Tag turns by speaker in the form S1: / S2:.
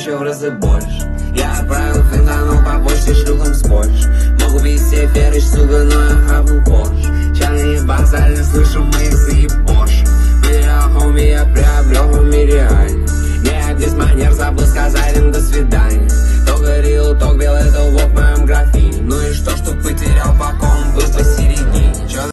S1: еще в разы больше. Я отправил фентанул по почте шлюхам с Польши. Могу бить себе веришь, сука, но